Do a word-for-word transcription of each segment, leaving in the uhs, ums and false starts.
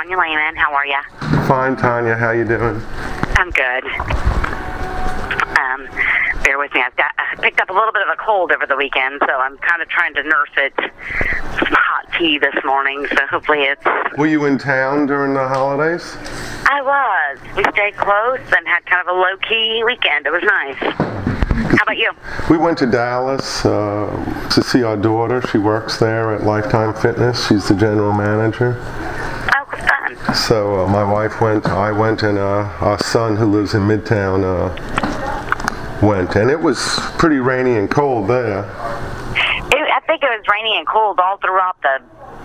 Tanya Lehman. How are you? Fine, Tanya. How you doing? I'm good. Um, bear with me. I've got I picked up a little bit of a cold over the weekend, so I'm kind of trying to nurse it. Some hot tea this morning, so hopefully it's... Were you in town during the holidays? I was. We stayed close and had kind of a low-key weekend. It was nice. How about you? We went to Dallas uh, to see our daughter. She works there at Lifetime Fitness. She's the general manager. Oh, fun. So uh, my wife went, I went, and uh, our son, who lives in Midtown, uh, went. And it was pretty rainy and cold there. It, I think it was rainy and cold all throughout the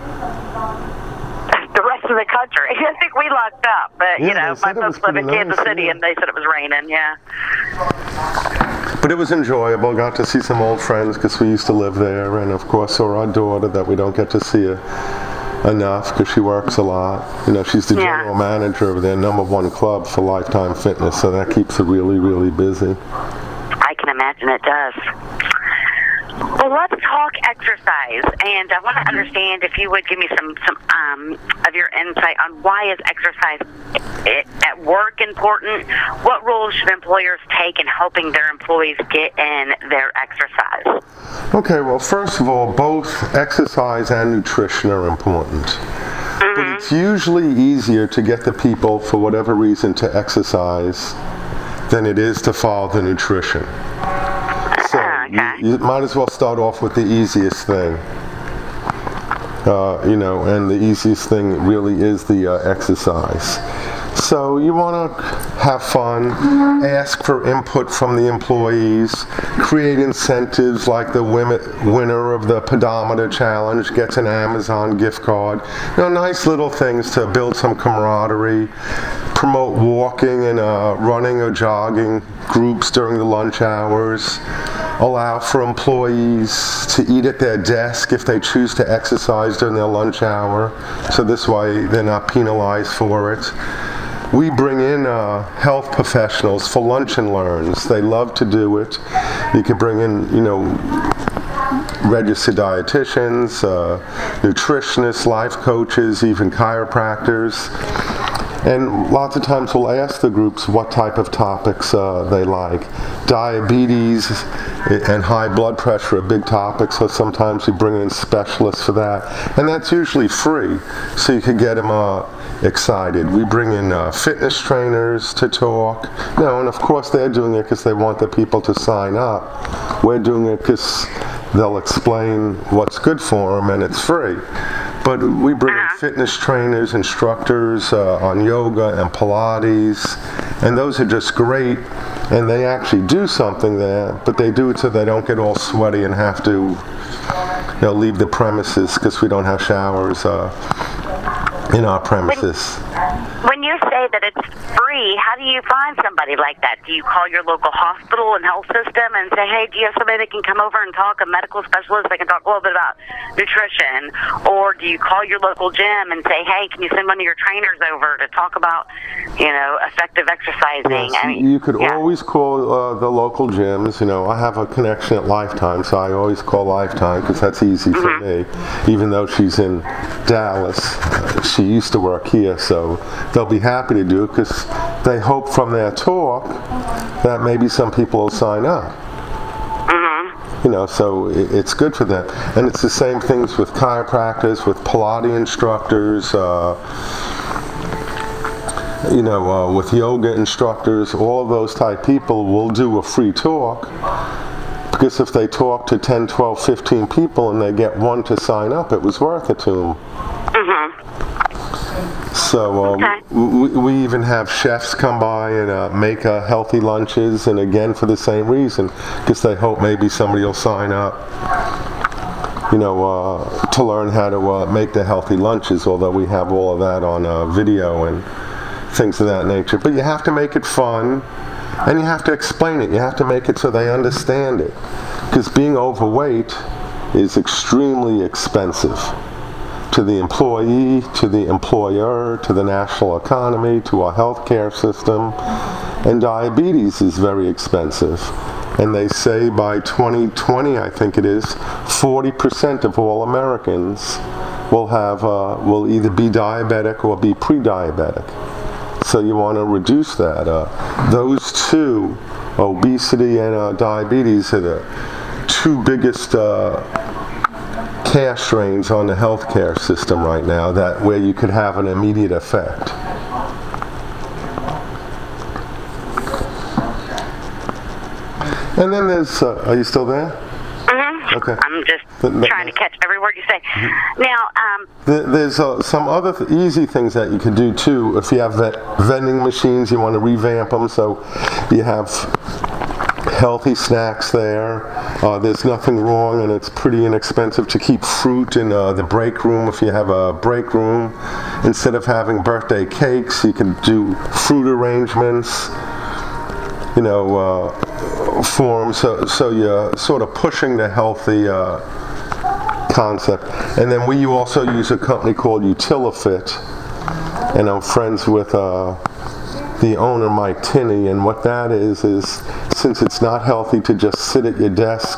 the rest of the country. I think we lucked up, but Yeah, you know, they my said it was folks live in pretty Kansas nice, City, yeah. and they said it was raining. Yeah. But it was enjoyable. Got to see some old friends because we used to live there, and of course saw our daughter that we don't get to see her enough because she works a lot. You know, she's the Yeah. general manager of their number one club for Lifetime Fitness, so that keeps her really, really busy. I can imagine it does. Well, let's talk exercise, and I want to understand if you would give me some some um, of your insight on why is exercise i- at work important? What roles should employers take in helping their employees get in their exercise? Okay, well, first of all, both exercise and nutrition are important. Mm-hmm. But it's usually easier to get the people, for whatever reason, to exercise than it is to follow the nutrition. So Okay. you, you might as well start off with the easiest thing. Uh, you know, and the easiest thing really is the uh, exercise. So you want to have fun, ask for input from the employees, create incentives like the win- winner of the pedometer challenge gets an Amazon gift card. You know, nice little things to build some camaraderie, promote walking and uh, running or jogging groups during the lunch hours, allow for employees to eat at their desk if they choose to exercise during their lunch hour, so this way they're not penalized for it. We bring in uh, health professionals for lunch and learns. They love to do it. You could bring in, you know, registered dietitians, uh, nutritionists, life coaches, even chiropractors. And lots of times we'll ask the groups what type of topics uh, they like. Diabetes and high blood pressure are big topics, so sometimes we bring in specialists for that. And that's usually free, so you can get them uh, excited. We bring in uh, fitness trainers to talk. You know, and of course they're doing it because they want the people to sign up. We're doing it because they'll explain what's good for them and it's free. But we bring in fitness trainers, instructors uh, on yoga and Pilates, and those are just great, and they actually do something there, but they do it so they don't get all sweaty and have to, you know, leave the premises because we don't have showers uh, in our premises. When you say that it's free, how do you find somebody like that? Do you call your local hospital and health system and say, hey, do you have somebody that can come over and talk, a medical specialist that can talk a little bit about nutrition? Or do you call your local gym and say, hey, can you send one of your trainers over to talk about, you know, effective exercising? Yes, I mean, you could yeah. always call uh, the local gyms. You know, I have a connection at Lifetime, so I always call Lifetime because that's easy for Mm-hmm. me. Even though she's in Dallas, uh, she used to work here, so they'll be happy to do it because they hope from their talk that maybe some people will sign up. Mm-hmm. You know, so it, it's good for them. And it's the same things with chiropractors, with Pilates instructors, uh, you know, uh, with yoga instructors. All of those type people will do a free talk, because if they talk to ten, twelve, fifteen people and they get one to sign up, it was worth it to them. Mm-hmm. So uh, Okay. we, we even have chefs come by and uh, make uh, healthy lunches, and again for the same reason, because they hope maybe somebody will sign up, you know, uh, to learn how to uh, make the healthy lunches, although we have all of that on uh, video and things of that nature. But you have to make it fun, and you have to explain it. You have to make it so they understand it, because being overweight is extremely expensive to the employee, to the employer, to the national economy, to our healthcare system. And diabetes is very expensive. And they say by twenty twenty, I think it is, forty percent of all Americans will have uh, will either be diabetic or be pre-diabetic. So you want to reduce that. Uh, those two, obesity and uh, diabetes, are the two biggest uh, cash drains on the healthcare system right now, that where you could have an immediate effect. And then there's, uh, are you still there? Mm-hmm. Okay. I'm just the, the, trying to catch every word you say. Mm-hmm. Now, um, the, there's uh, some other th- easy things that you can do too. If you have vet- vending machines, you want to revamp them so you have healthy snacks there. Uh, there's nothing wrong, and it's pretty inexpensive to keep fruit in uh, the break room. If you have a break room, instead of having birthday cakes, you can do fruit arrangements, you know, uh, forms. So, so you're sort of pushing the healthy uh, concept. And then we also use a company called Utilifit, and I'm friends with uh, the owner, Mike Tinney, and what that is is since it's not healthy to just sit at your desk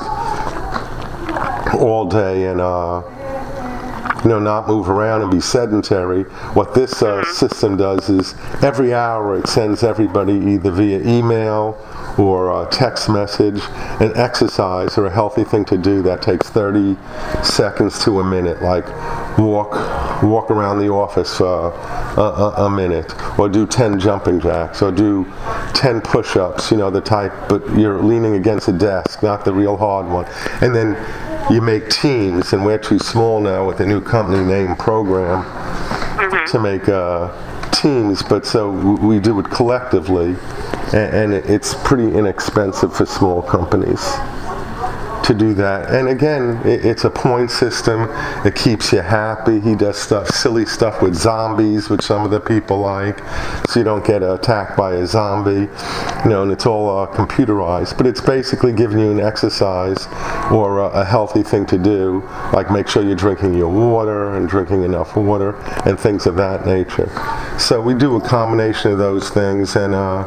all day and uh, you know, not move around and be sedentary, what this uh, system does is every hour it sends everybody either via email or uh, text message an exercise or a healthy thing to do that takes thirty seconds to a minute, like walk walk around the office uh, a, a, a minute, or do ten jumping jacks, or do ten push-ups, you know, the type, but you're leaning against a desk, not the real hard one. And then you make teams, and we're too small now with the new company name program mm-hmm. to make uh, teams, but so we do it collectively, and, and it's pretty inexpensive for small companies to do that. And again, it, it's a point system. It keeps you happy. He does stuff, silly stuff with zombies, which some of the people like, so you don't get attacked by a zombie. You know, and it's all uh, computerized. But it's basically giving you an exercise or a, a healthy thing to do, like make sure you're drinking your water and drinking enough water and things of that nature. So we do a combination of those things, and uh,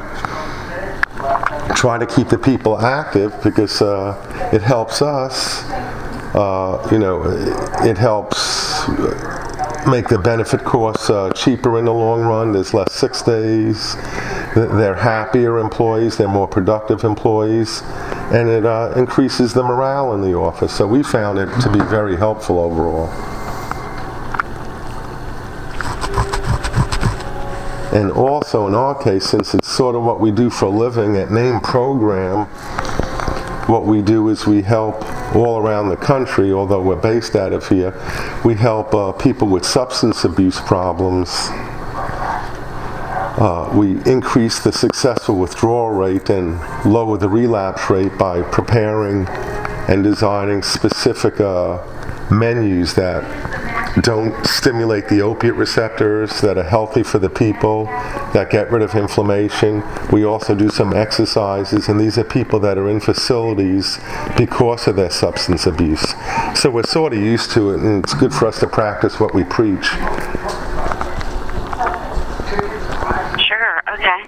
try to keep the people active, because uh, it helps us, uh, you know, it helps make the benefit costs uh, cheaper in the long run. There's less sick days, they're happier employees, they're more productive employees, and it uh, increases the morale in the office. So we found it to be very helpful overall. And also in our case, since it's sort of what we do for a living at Name Program, what we do is we help all around the country, although we're based out of here, we help uh, people with substance abuse problems. Uh, we increase the successful withdrawal rate and lower the relapse rate by preparing and designing specific uh, menus that don't stimulate the opiate receptors, that are healthy for the people, that get rid of inflammation. We also do some exercises, and these are people that are in facilities because of their substance abuse. So we're sort of used to it, and it's good for us to practice what we preach. Sure, okay.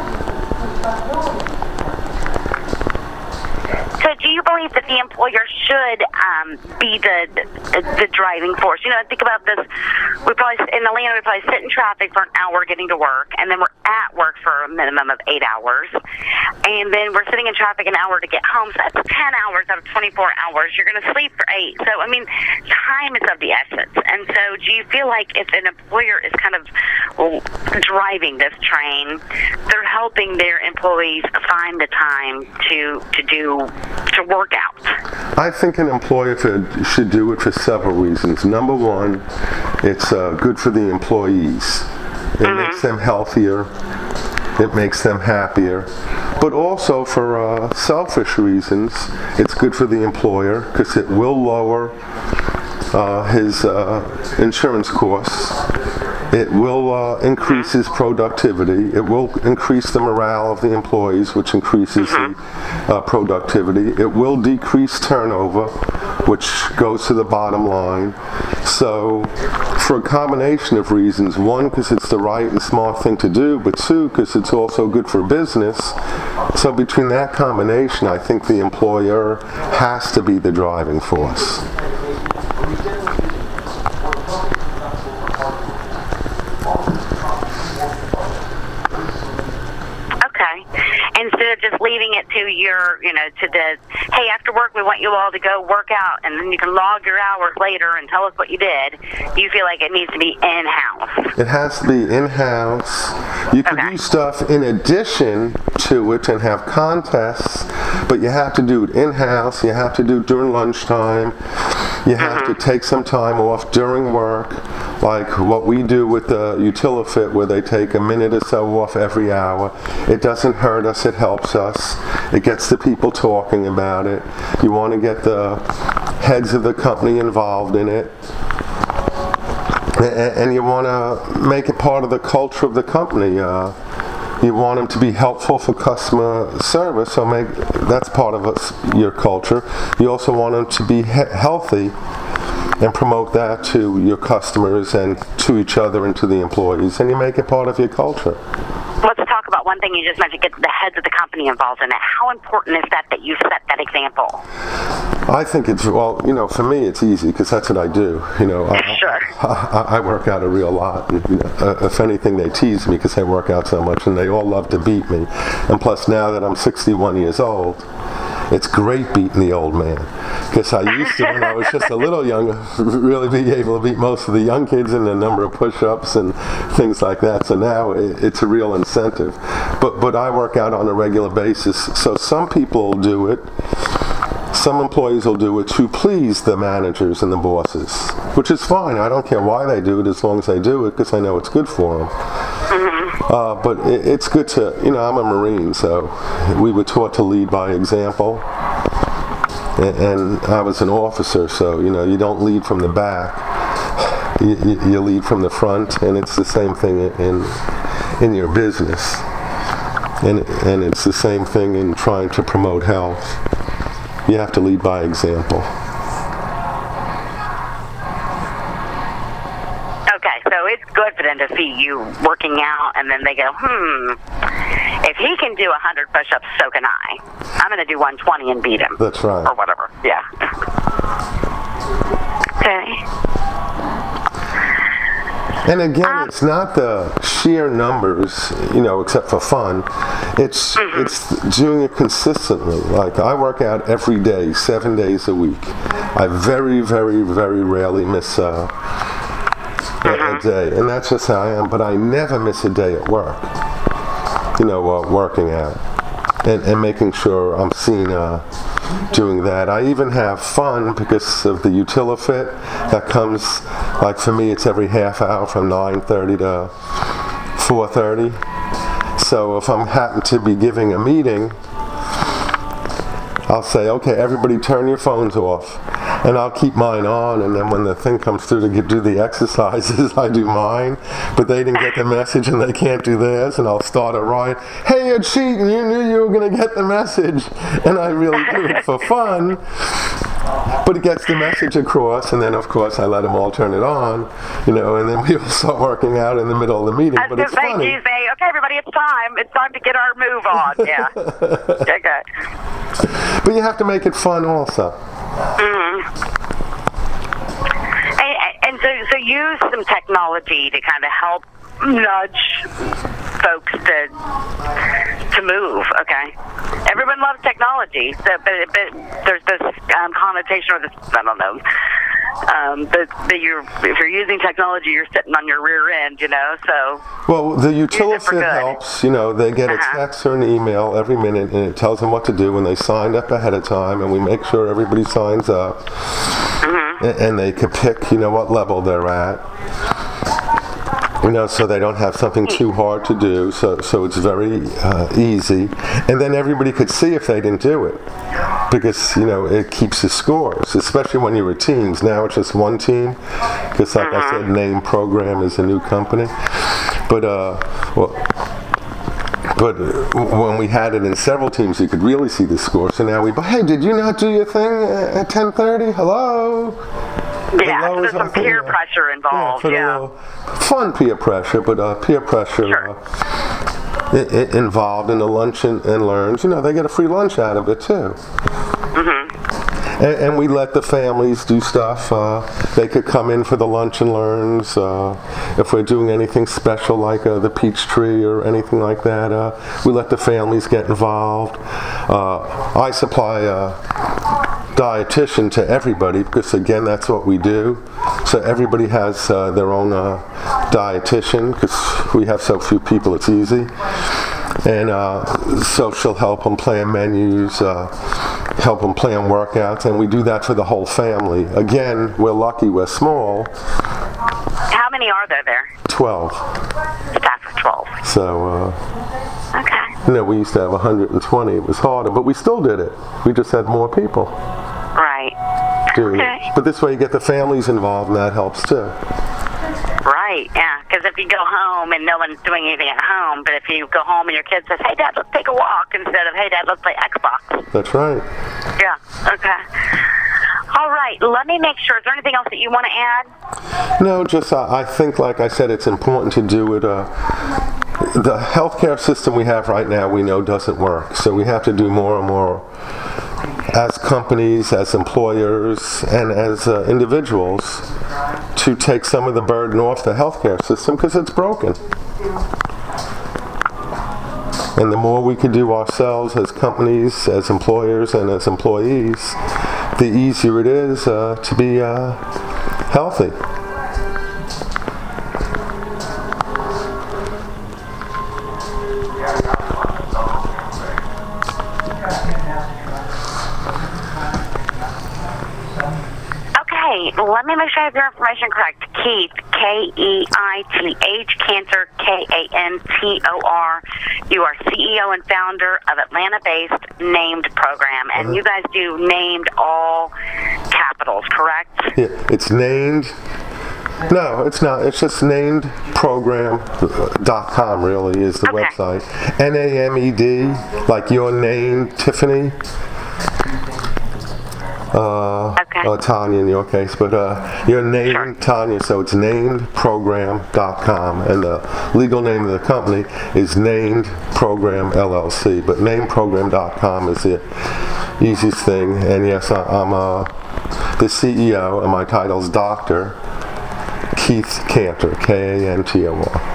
So do you believe that the employer should um, be the, the the driving force? You know, think about this. We probably in Atlanta we probably sit in traffic for an hour getting to work, and then we're at work for a minimum of eight hours, and then we're sitting in traffic an hour to get home. So that's ten hours out of twenty-four hours. You're going to sleep for eight. So I mean, time is of the essence. And so, do you feel like if an employer is kind of well, driving this train, they're helping their employees find the time to to do to work out? I think an employer to, should do it for several reasons. Number one, it's uh, good for the employees. It mm-hmm. makes them healthier. It makes them happier. But also for uh, selfish reasons, it's good for the employer because it will lower uh, his uh, insurance costs. It will uh, increase his productivity. It will increase the morale of the employees, which increases the uh, productivity. It will decrease turnover, which goes to the bottom line. So, for a combination of reasons, one, because it's the right and smart thing to do, but two, because it's also good for business. So between that combination, I think the employer has to be the driving force. leaving it to your, you know, to the, hey, after work we want you all to go work out, and then you can log your hours later and tell us what you did. Do you feel like it needs to be in-house? It has to be in-house. You could Okay. do stuff in addition to it and have contests, but you have to do it in-house. You have to do it during lunchtime. You have Mm-hmm. to take some time off during work, like what we do with the Utilifit, where they take a minute or so off every hour. It doesn't hurt us, it helps us. It gets the people talking about it. You want to get the heads of the company involved in it. A- And you want to make it part of the culture of the company. Uh, you want them to be helpful for customer service, so make that's part of us, your culture. You also want them to be he- healthy and promote that to your customers and to each other and to the employees, and you make it part of your culture. Let's talk about one thing you just mentioned, get the heads of the company involved in it. How important is that that you set that example? I think it's, well, you know, for me it's easy because that's what I do. You know, I, Sure. I, I work out a real lot. And, you know, uh, if anything, they tease me because I work out so much, and they all love to beat me. And plus, now that I'm sixty-one years old, it's great beating the old man. Because I used to, when I was just a little younger, really be able to beat most of the young kids in the number of push-ups and things like that. So now it, it's a real incentive. But but I work out on a regular basis. So some people will do it. Some employees will do it to please the managers and the bosses, which is fine. I don't care why they do it as long as they do it, because I know it's good for them. Mm-hmm. Uh, but it, it's good to, you know, I'm a Marine, so we were taught to lead by example. And, and I was an officer, so, you know, you don't lead from the back. You, you, you lead from the front, and it's the same thing in in your business. And, and it's the same thing in trying to promote health. You have to lead by example. Okay, so it's good for them to see you working out, and then they go, hmm, if he can do one hundred push-ups, so can I. I'm going to do one twenty and beat him. That's right. Or whatever, yeah. Okay. And again, Um, it's not the sheer numbers, you know, except for fun. It's Mm-hmm. it's doing it consistently. Like, I work out every day, seven days a week. I very, very, very rarely miss uh, a, a day, and that's just how I am. But I never miss a day at work. You know, uh, working out and, and making sure I'm seen uh, doing that. I even have fun because of the Utilifit that comes. Like, for me, it's every half hour from nine thirty to four thirty. So if I'm happen to be giving a meeting, I'll say, okay, everybody turn your phones off. And I'll keep mine on, and then when the thing comes through to get, do the exercises, I do mine. But they didn't get the message and they can't do theirs, and I'll start a riot. Hey, you're cheating, you knew you were going to get the message. And I really do it for fun. But it gets the message across, and then of course I let them all turn it on, you know, and then we all start working out in the middle of the meeting. I was But going it's to say, funny. you say, okay, everybody, it's time. It's time to get our move on. Yeah. Okay, good. But you have to make it fun also. Mm-hmm. And, and so, so use some technology to kind of help nudge folks to to move. Okay, everyone loves technology, so but, but there's this um, connotation, or this, I don't know. Um, but, but you're, if you're using technology, you're sitting on your rear end, you know. So Well, the Use it for Utilifit good. helps. You know, they get a Uh-huh. text or an email every minute, and it tells them what to do. And they signed up ahead of time, and we make sure everybody signs up, Mm-hmm. and, and they could pick, you know, what level they're at. You know, so they don't have something too hard to do. So, so it's very uh, easy, and then everybody could see if they didn't do it, because you know it keeps the scores, especially when you're teams. Now it's just one team, because like I said, Name Program is a new company. But uh, well, but when we had it in several teams, you could really see the score. So now we, but hey, did you not do your thing at ten thirty? Hello. yeah, so there's some something, peer yeah. pressure involved. Yeah, for Yeah. the little fun peer pressure, but uh, peer pressure Sure. uh, i- i- involved in the lunch and, and learns. You know, they get a free lunch out of it too. Mm-hmm. and, and we let the families do stuff. Uh, they could come in for the lunch and learns. Uh, if we're doing anything special like uh, the peach tree or anything like that, uh, we let the families get involved. Uh, I supply a dietitian to everybody because, again, that's what we do. So everybody has uh, their own uh, dietitian because we have so few people, it's easy. And uh, so she'll help them plan menus, uh, help them plan workouts, and we do that for the whole family. Again, we're lucky, we're small. How many are there there? twelve. Staff of twelve. So, uh, okay. You know, we used to have one hundred twenty. It was harder, but we still did it. We just had more people. Right. Doing okay. it. But this way you get the families involved, and that helps too. Right, yeah, because if you go home and no one's doing anything at home, but if you go home and your kid says, hey, Dad, let's take a walk, instead of, hey, Dad, let's play Xbox. That's right. Yeah, okay. All right, let me make sure. Is there anything else that you want to add? No, just uh, I think, like I said, it's important to do it. Uh, the healthcare system we have right now, we know doesn't work, so we have to do more and more as companies, as employers, and as uh, individuals to take some of the burden off the healthcare system because it's broken. And the more we can do ourselves as companies, as employers, and as employees, the easier it is uh, to be uh, healthy. Let me make sure I have your information correct. Keith, K E I T H, Cantor, K A N T O R. You are C E O and founder of Atlanta-based Named Program, and uh-huh. you guys do named all capitals, correct? Yeah, it's named. No, it's not. It's just named program dot com really is the okay. website. N A M E D, like your name, Tiffany. Uh, okay. uh, Tanya in your case, but uh, your name, sure. Tanya, so it's named program dot com, and the legal name of the company is Named Program L L C, but named program dot com is the easiest thing, and yes, I, I'm uh, the C E O, and my title is Doctor Keith Cantor, K A N T O R.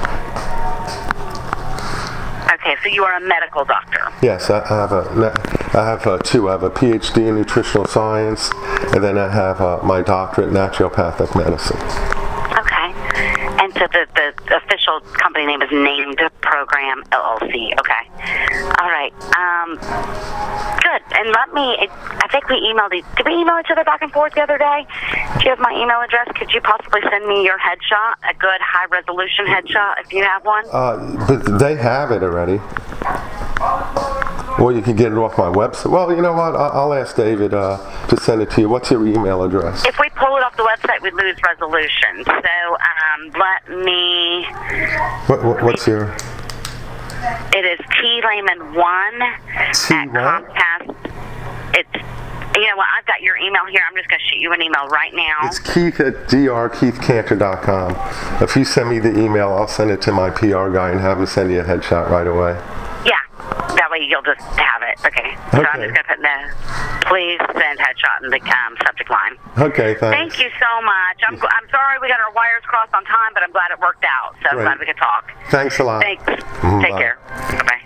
Okay, so you are a medical doctor. Yes, I have a, I have uh, two. I have a P H D in nutritional science, and then I have uh, my doctorate in naturopathic medicine. Okay, and so the, the official company name is Named Program L L C. Okay, all right. Um, good. And let me. I think we emailed. Did we email each other back and forth the other day? Do you have my email address? Could you possibly send me your headshot, a good high resolution headshot, if you have one? Uh, but they have it already. Or you can get it off my website. Well, you know what? I'll ask David uh, to send it to you. What's your email address? If we pull it off the website, we lose resolution. So um, let me... What, what, what's your... It is T Lehman one T at what? Comcast. It's... You know what? I've got your email here. I'm just going to shoot you an email right now. It's Keith at d r keith cantor dot com. If you send me the email, I'll send it to my P R guy and have him send you a headshot right away. Yeah. That way you'll just have it. Okay. So okay. I'm just going to put in the please send headshot in the um, subject line. Okay, thanks. Thank you so much. I'm, I'm sorry we got our wires crossed on time, but I'm glad it worked out. So I'm right. glad we could talk. Thanks a lot. Thanks. Mm-hmm. Take Bye. care. Bye-bye.